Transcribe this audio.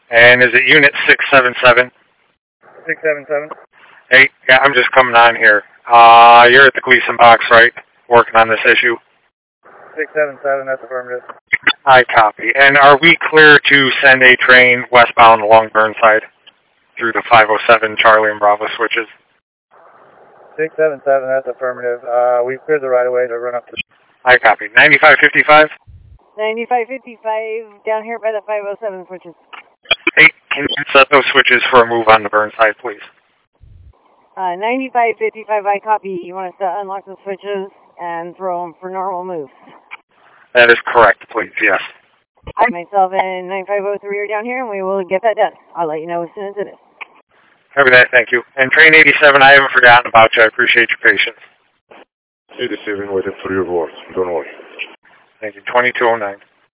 And is it unit 677? 677. Hey, yeah, I'm just coming on here. You're at the Gleason box, right? Working on this issue? 677, that's affirmative. I copy. And are we clear to send a train westbound along Burnside through the 507 Charlie and Bravo switches? 677, that's affirmative. We've cleared the right of way to run up to... I copy. 9555? 9555 down here by the 507 switches. Hey, can you set those switches for a move on the Burnside, please? 9555, I copy. You want us to unlock the switches and throw them for normal moves? That is correct, please, yes. I myself and 9503 are down here, and we will get that done. I'll let you know as soon as it is. Copy that, thank you. And train 87, I haven't forgotten about you. I appreciate your patience. 87 waiting for your words. Don't worry. Thank you. 2209.